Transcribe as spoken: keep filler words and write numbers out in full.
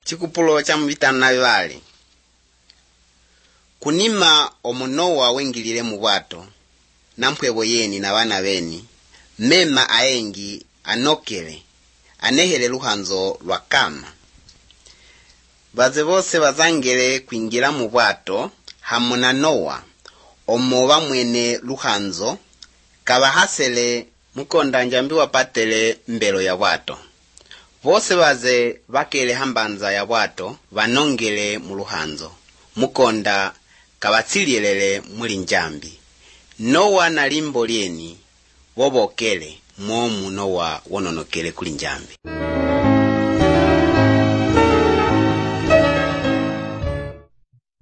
Chikupulo cha mvitana na vivali. Kunima omunowa wengilile mubwato, nampwebo yeni na wana beni, mema aengi anokele, anehele luhanzo lwa kama. Baze bose bazangele kuingira mubwato, hamuna Nowa, omoba mwene luhanzo, kabahasele mukonda njambi wapatele mbelo ya bwato. Bose baze bakele hambanza ya bwato, banongele muluhanzo. Mukonda kabatsilielele muli njambi. Nowa na limbo lyeni, wobokele, mwomu Nowa wononokele kuli njambi.